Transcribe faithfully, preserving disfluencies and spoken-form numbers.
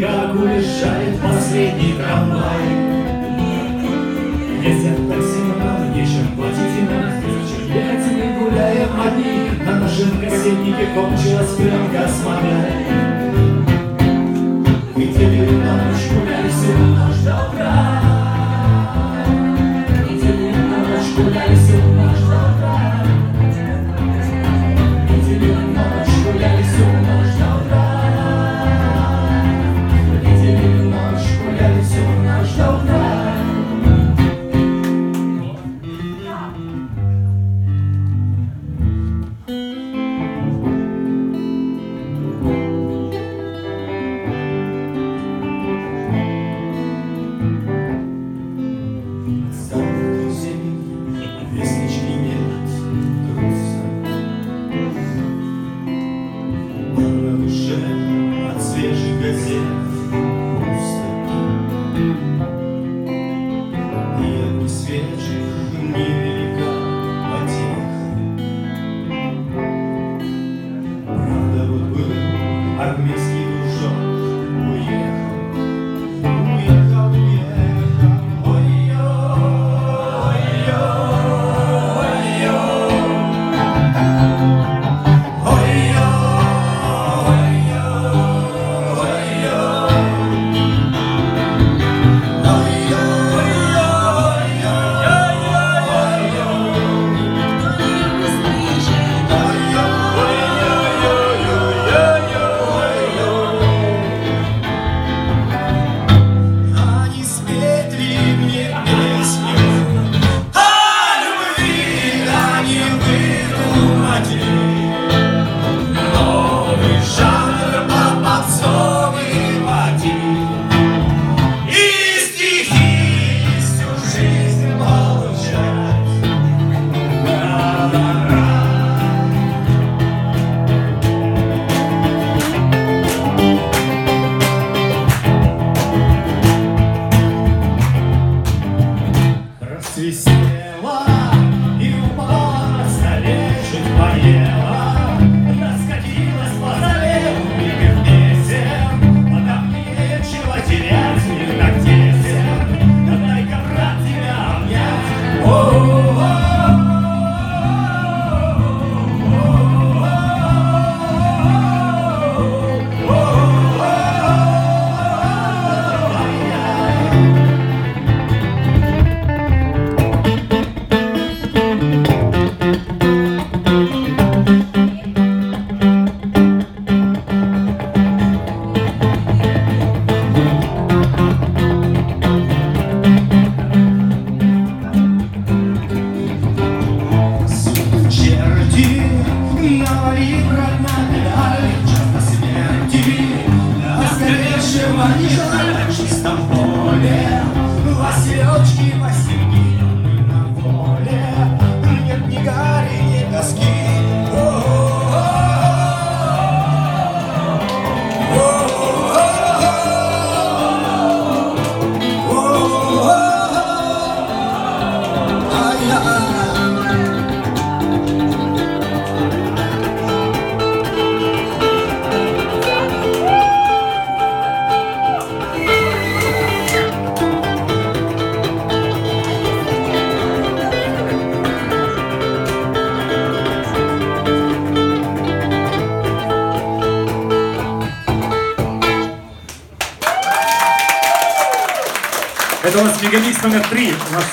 как уезжает последний трамвай. Ездят такси, но нам нечем платить и нам вечер. Ехать мы гуляем одни, на нашем кассетнике кончилась пленка с мамой. Видели на ночь, гуляли всю ночь до утра. Видели на ночь, гуляли всю ночь до утра. Видели на ночь, гуляли всю ночь до утра. Видели на ночь, гуляли всю ночь до утра. Весточки нет, грустно. На душе от свежих газет пусто. И от несвежих невелика потеха. Правда, вот был армейский дружок, уехал, уехал, уехал. Свистела и упала на столе, чуть поела, раскатилась по зале, убегав песен, а там нечего терять, мир так тесен, да дай-ка, брат, тебя обнять. Навали, родная, час на смерти, на сгоревшего не жаль, в чистом поле, Василечки, Васильки, на воле, нет ни гари, ни тоски. Это у нас мегамикс номер три.